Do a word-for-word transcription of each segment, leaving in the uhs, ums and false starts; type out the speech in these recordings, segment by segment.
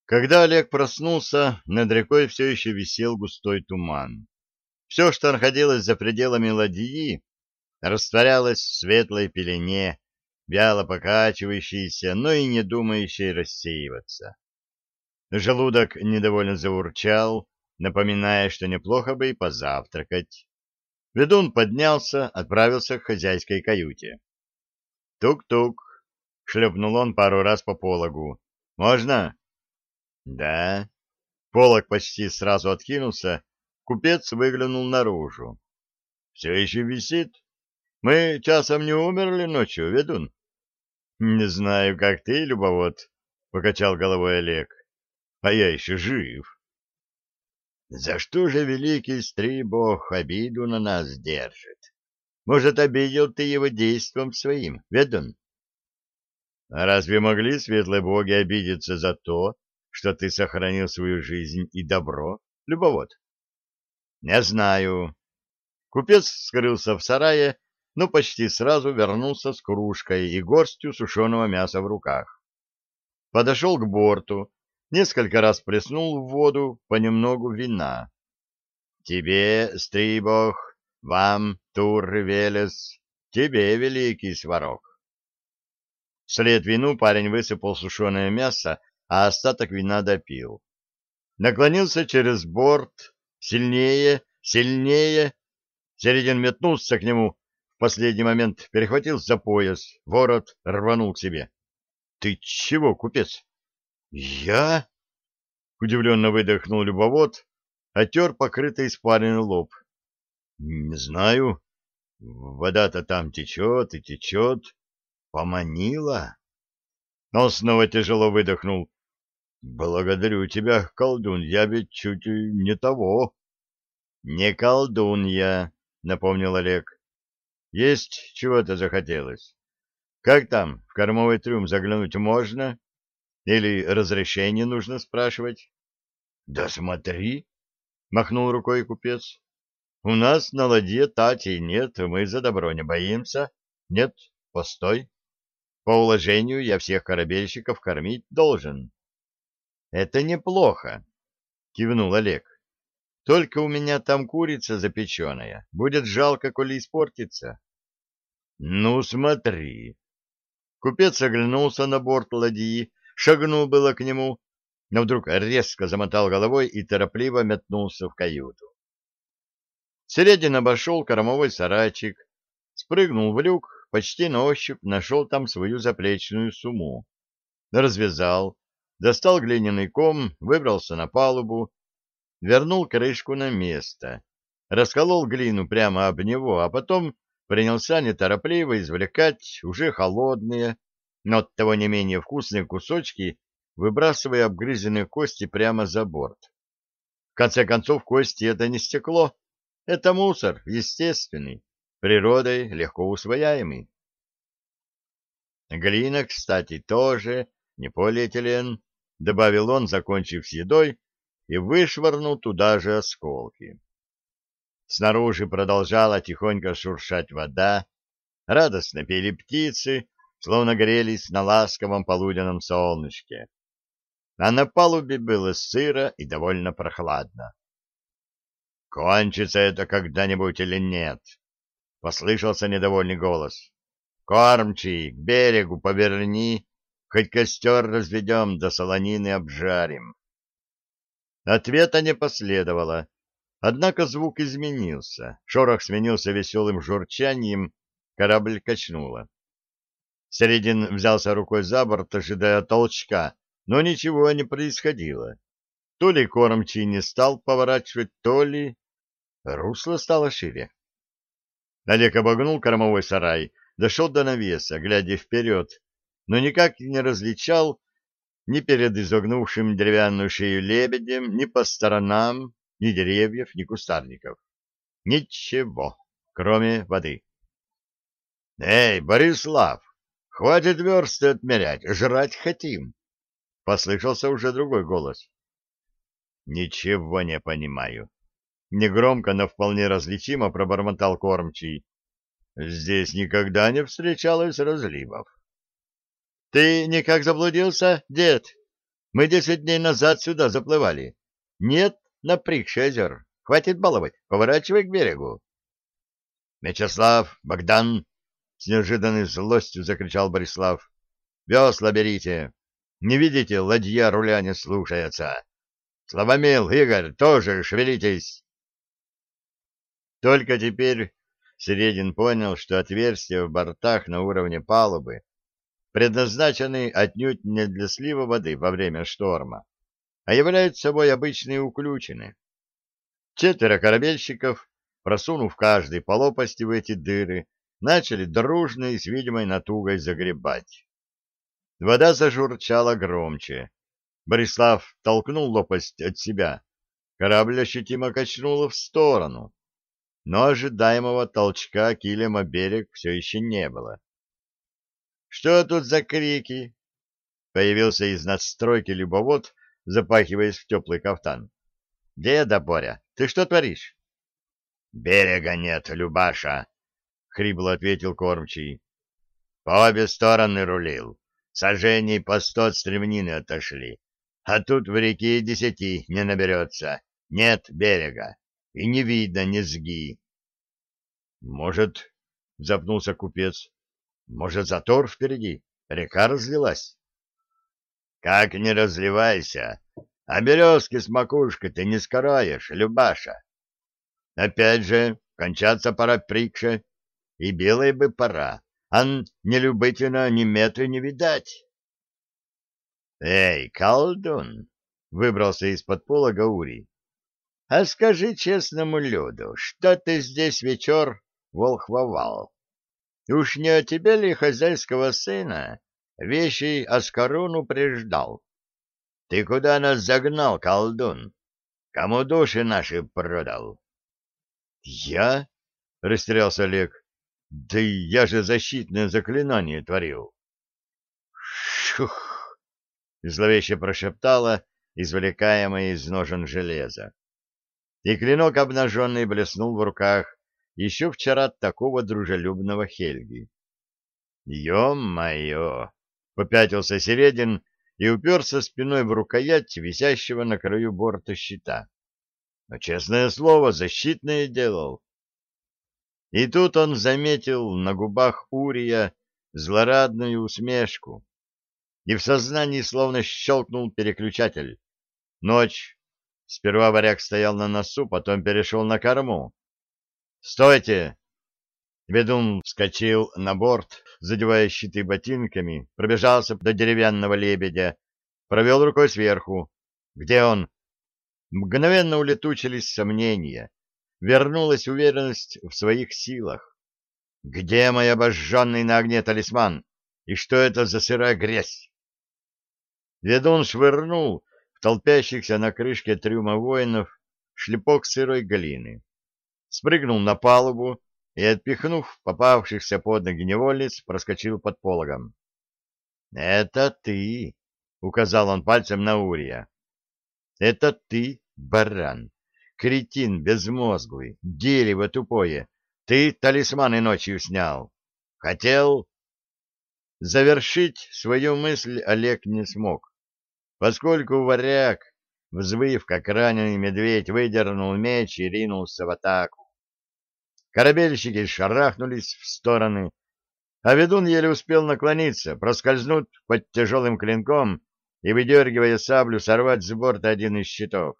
Когда Олег проснулся, над рекой все еще висел густой туман. Все, что находилось за пределами ладьи, растворялось в светлой пелене, вяло покачивающейся, но и не думающей рассеиваться. Желудок недовольно заурчал, напоминая, что неплохо бы и позавтракать. Ведун поднялся, отправился к хозяйской каюте. «Тук-тук!» — шлепнул он пару раз по пологу. «Можно?» «Да». Полог почти сразу откинулся, купец выглянул наружу. «Все еще висит? Мы часом не умерли ночью, ведун?» «Не знаю, как ты, любовод», — покачал головой Олег. «А я еще жив». «За что же великий Стрибог обиду на нас держит? Может, обидел ты его действом своим, ведун?» «А разве могли светлые боги обидеться за то, что ты сохранил свою жизнь и добро, любовод?» «Не знаю». Купец скрылся в сарае, но почти сразу вернулся с кружкой и горстью сушеного мяса в руках. Подошел к борту, несколько раз плеснул в воду понемногу вина. «Тебе, Стрибог, вам, Тур Велес, тебе, великий сварог». Вслед вину парень высыпал сушеное мясо, а остаток вина допил. Наклонился через борт, сильнее, сильнее. Середин метнулся к нему, в последний момент перехватил за пояс, ворот рванул к себе. — Ты чего, купец? — Я? — удивленно выдохнул любовод, отер покрытый испаренный лоб. — Не знаю. Вода-то там течет и течет. Поманила. Он снова тяжело выдохнул. — Благодарю тебя, колдун, я ведь чуть не того. — Не колдун я, — напомнил Олег. — Есть чего-то захотелось. Как там, в кормовой трюм заглянуть можно? Или разрешение нужно спрашивать? — Да смотри, — махнул рукой купец. — У нас на ладье татей нет, мы за добро не боимся. Нет, постой. По уложению я всех корабельщиков кормить должен. — Это неплохо, — кивнул Олег. — Только у меня там курица запеченная. Будет жалко, коли испортится. — Ну, смотри. Купец оглянулся на борт ладьи, шагнул было к нему, но вдруг резко замотал головой и торопливо метнулся в каюту. Середин обошел кормовой сарайчик, спрыгнул в люк, почти на ощупь нашел там свою заплечную сумму. Развязал, достал глиняный ком, выбрался на палубу, вернул крышку на место, расколол глину прямо об него, а потом принялся неторопливо извлекать уже холодные, но оттого не менее вкусные кусочки, выбрасывая обгрызенные кости прямо за борт. В конце концов, кости — это не стекло, это мусор, естественный, природой легко усвояемый. Глина, кстати, тоже не полиэтилен, — добавил он, закончив с едой, и вышвырнул туда же осколки. Снаружи продолжала тихонько шуршать вода, радостно пели птицы, словно грелись на ласковом полуденном солнышке. А на палубе было сыро и довольно прохладно. — Кончится это когда-нибудь или нет? — послышался недовольный голос. — Кормчий, к берегу поверни, хоть костер разведем, да солонины обжарим. Ответа не последовало. Однако звук изменился. Шорох сменился веселым журчанием, корабль качнуло. Середин взялся рукой за борт, ожидая толчка, но ничего не происходило. То ли кормчий не стал поворачивать, то ли русло стало шире. Олег обогнул кормовой сарай, дошел до навеса, глядя вперед, но никак не различал ни перед изогнувшим деревянную шею лебедем, ни по сторонам, ни деревьев, ни кустарников. Ничего, кроме воды. — Эй, Борислав, хватит версты отмерять, жрать хотим! — послышался уже другой голос. — Ничего не понимаю. Негромко, но вполне различимо пробормотал кормчий. — Здесь никогда не встречалось разливов. — Ты никак заблудился, дед? Мы десять дней назад сюда заплывали. Нет, напрягший озер. Хватит баловать, поворачивай к берегу. — Мячеслав, Богдан! — с неожиданной злостью закричал Борислав. — Весла берите! Не видите, ладья руля не слушается. Славомил, Игорь, тоже шевелитесь! Только теперь Середин понял, что отверстия в бортах на уровне палубы предназначены отнюдь не для слива воды во время шторма, а являются собой обычные уключины. Четверо корабельщиков, просунув каждый по лопасти в эти дыры, начали дружно и с видимой натугой загребать. Вода зажурчала громче. Борислав толкнул лопасть от себя. Корабль ощутимо качнуло в сторону, но ожидаемого толчка килем о берег все еще не было. — Что тут за крики? — появился из надстройки любовод, запахиваясь в теплый кафтан. — Деда Боря, ты что творишь? — Берега нет, Любаша, — хрипло ответил кормчий. — По обе стороны рулил. Сажений по сто от стремнины отошли. А тут в реке десяти не наберется. Нет берега. И не видно низги. — Может, — запнулся купец, — может, затор впереди? Река разлилась? — Как не разливайся, а березки с макушкой ты не скроешь, Любаша. Опять же, кончаться пора прикше, и белой бы пора, ан не любытина ни меты не видать. — Эй, колдун! — выбрался из-под пола Гаурий. — А скажи честному люду, что ты здесь вечер волхвовал? Уж не о тебе ли хозяйского сына вещий Аскарун упреждал? Ты куда нас загнал, колдун? Кому души наши продал? — Я? — растерялся Олег. — Да я же защитное заклинание творил. — Шух! — зловеще прошептала извлекаемое из ножен железо. И клинок обнаженный блеснул в руках еще вчера такого дружелюбного Хельги. «Е-мое!» — попятился Середин и уперся спиной в рукоять висящего на краю борта щита. «Но, честное слово, защитное делал». И тут он заметил на губах Урия злорадную усмешку, и в сознании словно щелкнул переключатель. Ночь. Сперва варяг стоял на носу, потом перешел на корму. «Стойте!» Ведун вскочил на борт, задевая щиты ботинками, пробежался до деревянного лебедя, провел рукой сверху. «Где он?» Мгновенно улетучились сомнения. Вернулась уверенность в своих силах. «Где мой обожженный на огне талисман? И что это за сырая грязь?» Ведун швырнул в толпящихся на крышке трюма воинов шлепок сырой глины, спрыгнул на палубу и, отпихнув попавшихся под ноги невольниц, проскочил под пологом. — Это ты, — указал он пальцем на Урия. — Это ты, баран, кретин безмозглый, дерево тупое, ты талисманы ночью снял. Хотел... Завершить свою мысль Олег не смог, поскольку варяг, взвыв, как раненый медведь, выдернул меч и ринулся в атаку. Корабельщики шарахнулись в стороны, а ведун еле успел наклониться, проскользнуть под тяжелым клинком и, выдергивая саблю, сорвать с борта один из щитов.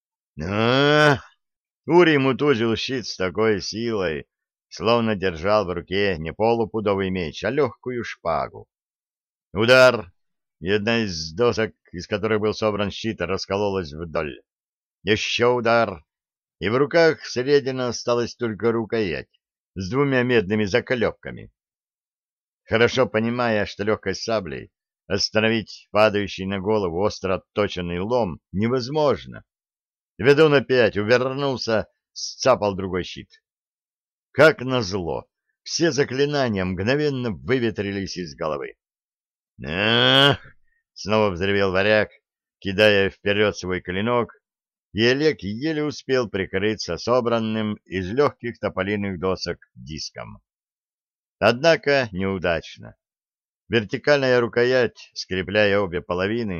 а Урий мутузил щит с такой силой, словно держал в руке не полупудовый меч, а легкую шпагу. Удар, и одна из досок, из которых был собран щит, раскололась вдоль. Еще удар, и в руках Середина осталась только рукоять с двумя медными заклепками. Хорошо понимая, что легкой саблей остановить падающий на голову остро отточенный лом невозможно, ведун опять увернулся, сцапал другой щит. Как назло, все заклинания мгновенно выветрились из головы. «Ах!» — снова взревел варяг, кидая вперед свой клинок, и Олег еле успел прикрыться собранным из легких тополиных досок диском. Однако неудачно. Вертикальная рукоять, скрепляя обе половины,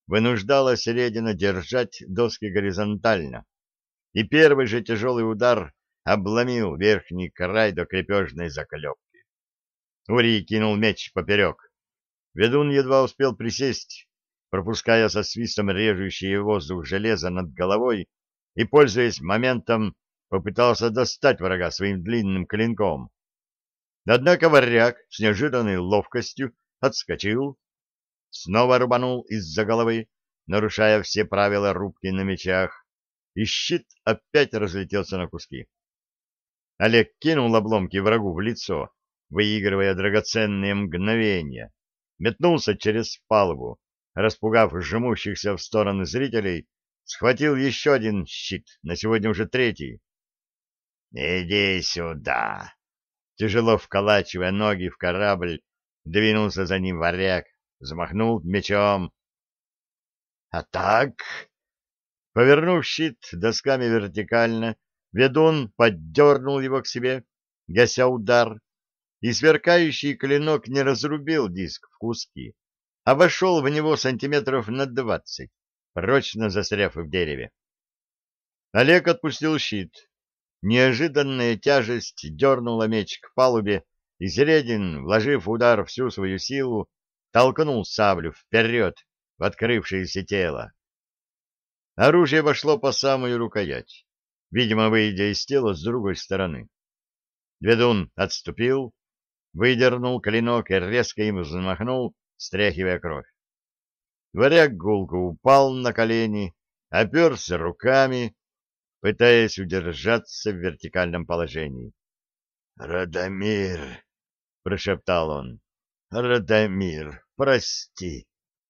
вынуждала Середина держать доски горизонтально, и первый же тяжелый удар обломил верхний край до крепежной заклепки. Урий кинул меч поперек. Ведун едва успел присесть, пропуская со свистом режущий воздух железо над головой, и, пользуясь моментом, попытался достать врага своим длинным клинком. Однако варяг с неожиданной ловкостью отскочил, снова рубанул из-за головы, нарушая все правила рубки на мечах, и щит опять разлетелся на куски. Олег кинул обломки врагу в лицо, выигрывая драгоценные мгновения, метнулся через палубу, распугав жмущихся в стороны зрителей, схватил еще один щит, на сегодня уже третий. «Иди сюда!» Тяжело вколачивая ноги в корабль, двинулся за ним варяг, взмахнул мечом. «А так...» Повернув щит досками вертикально, ведун поддернул его к себе, гася удар, и сверкающий клинок не разрубил диск в куски, а вошел в него сантиметров на двадцать, прочно застряв в дереве. Олег отпустил щит. Неожиданная тяжесть дернула меч к палубе, и Середин, вложив в удар всю свою силу, толкнул саблю вперед в открывшееся тело. Оружие вошло по самую рукоять, видимо, выйдя из тела с другой стороны. Ведун отступил, выдернул клинок и резко им взмахнул, стряхивая кровь. Варяг гулко упал на колени, оперся руками, пытаясь удержаться в вертикальном положении. «Радомир!» — прошептал он. «Радомир, прости!»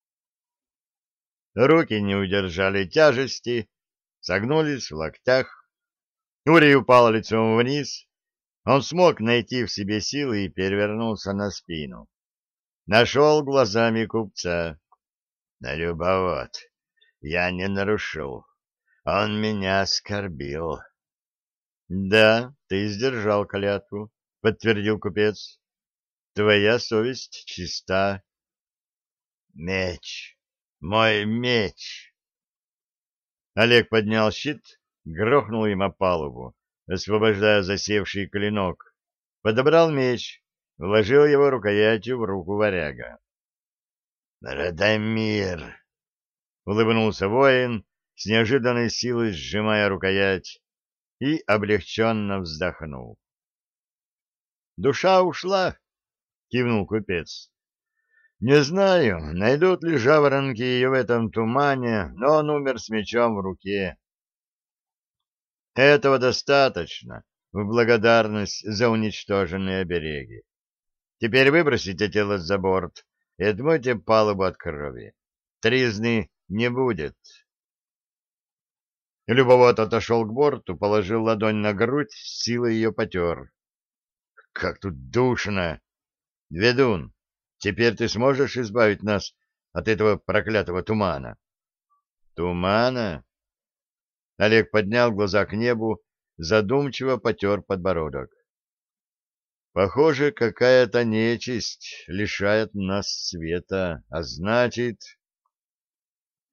Руки не удержали тяжести, согнулись в локтях. Урий упал лицом вниз. Он смог найти в себе силы и перевернулся на спину. Нашел глазами купца. «Любовод, я не нарушил. Он меня оскорбил». «Да, ты сдержал клятву», — подтвердил купец. «Твоя совесть чиста». «Меч! Мой меч!» Олег поднял щит, грохнул им о палубу, освобождая засевший клинок, подобрал меч, вложил его рукоятью в руку варяга. «Радомир!» — улыбнулся воин, с неожиданной силой сжимая рукоять, и облегченно вздохнул. «Душа ушла», — кивнул купец. «Не знаю, найдут ли жаворонки ее в этом тумане, но он умер с мечом в руке. Этого достаточно в благодарность за уничтоженные обереги. Теперь выбросите тело за борт и отмойте палубу от крови. Тризны не будет». Любовод отошел к борту, положил ладонь на грудь, с силой ее потер. «Как тут душно! Ведун, теперь ты сможешь избавить нас от этого проклятого тумана?» «Тумана?» Олег поднял глаза к небу, задумчиво потер подбородок. «Похоже, какая-то нечисть лишает нас света, а значит...»